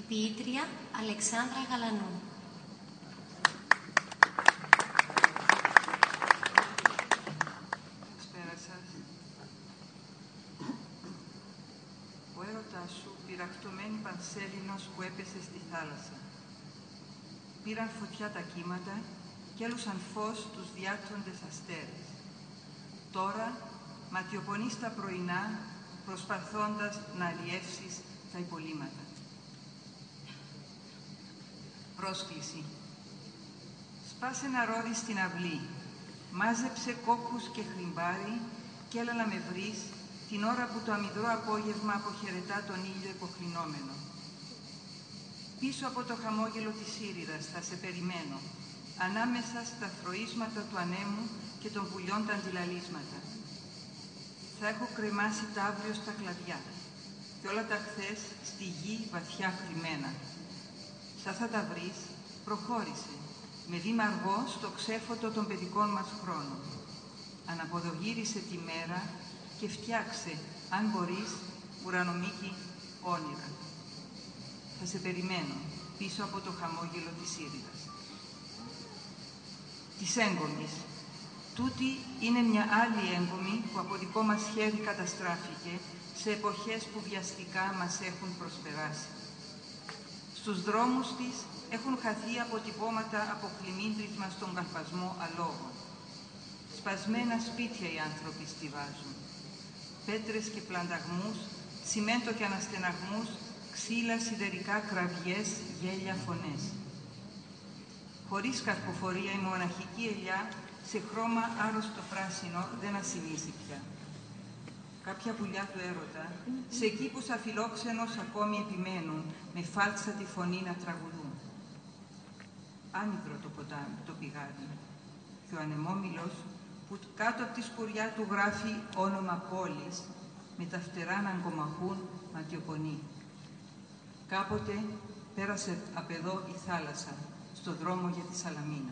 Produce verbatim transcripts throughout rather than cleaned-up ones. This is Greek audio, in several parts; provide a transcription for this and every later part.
Ποιήτρια Αλεξάνδρα Γαλανού. Καλησπέρα σας. Ο έρωτάς σου πυρακτωμένη πανσέλινος που έπεσε στη θάλασσα. Πήραν φωτιά τα κύματα κι έλουσαν φως τους διάτροντες αστέρες. Τώρα ματιοπονείς τα πρωινά, προσπαθώντας να αλλιεύσεις τα υπολείμματα. Πρόσκληση. Σπάσε ένα ρόδι στην αυλή, μάζεψε κόκκους και χλιμπάρι κι έλα να με βρεις την ώρα που το αμυδρό απόγευμα αποχαιρετά τον ήλιο υποκλεινόμενο. Πίσω από το χαμόγελο της Σύριδας θα σε περιμένω, ανάμεσα στα θροίσματα του ανέμου και των πουλιών τα αντιλαλίσματα. Θα έχω κρεμάσει τ' αύριο στα κλαδιά και όλα τα χθες στη γη βαθιά κρυμμένα. Σαν θα τα βρεις, προχώρησε, με βήμα αργό στο ξέφωτο των παιδικών μας χρόνων. Αναποδογύρισε τη μέρα και φτιάξε, αν μπορείς, ουρανομίκη όνειρα. Θα σε περιμένω πίσω από το χαμόγελο της Σύριδας. Της έγκομης. Τούτη είναι μια άλλη έγκομη που από δικό μας χέρι καταστράφηκε σε εποχές που βιαστικά μας έχουν προσπεράσει. Στους δρόμους της έχουν χαθεί αποτυπώματα από κλιμίντρισμα στον καλπασμό αλόγων. Σπασμένα σπίτια οι άνθρωποι στιβάζουν. Πέτρες και πλανταγμούς, τσιμέντο και αναστεναγμούς, ξύλα, σιδερικά, κραυγές, γέλια, φωνές. Χωρίς καρποφορία η μοναχική ελιά σε χρώμα άρρωστο πράσινο δεν ασημίζει πια. Κάποια πουλιά του έρωτα, σε κήπους αφιλόξενος ακόμη επιμένουν, με φάλτσα τη φωνή να τραγουδούν. Άνυδρο το ποτάμι, το πηγάδι, και ο ανεμόμυλος που κάτω από τη σκουριά του γράφει όνομα πόλης, με τα φτερά να αγκομαχούν ματιοπονεί. Κάποτε πέρασε απ' εδώ η θάλασσα, στο δρόμο για τη Σαλαμίνα.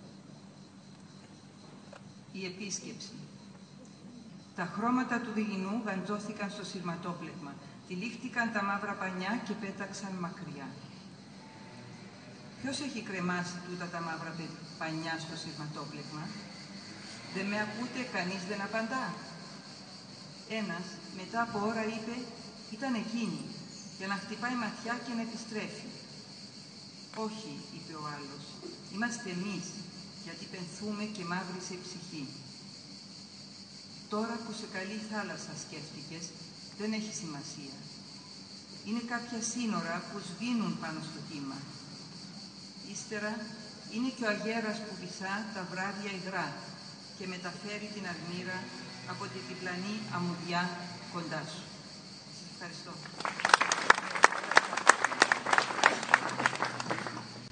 Η επίσκεψη. Τα χρώματα του δειλινού γαντζώθηκαν στο σειρματόπλεγμα, τυλίχτηκαν τα μαύρα πανιά και πέταξαν μακριά. Ποιος έχει κρεμάσει τούτα τα μαύρα πανιά στο σειρματόπλεγμα? Δεν με ακούτε, κανείς δεν απαντά. Ένας, μετά από ώρα, είπε, ήταν εκείνη, για να χτυπάει ματιά και να επιστρέφει. Όχι, είπε ο άλλος, είμαστε εμείς, γιατί πενθούμε και μαύρισε η ψυχή. Τώρα που σε καλή θάλασσα σκέφτηκες, δεν έχει σημασία. Είναι κάποια σύνορα που σβήνουν πάνω στο κύμα. Ύστερα είναι και ο αγέρας που βυσά τα βράδια υγρά και μεταφέρει την αρμύρα από τη διπλανή αμμουδιά κοντά σου. Σας ευχαριστώ.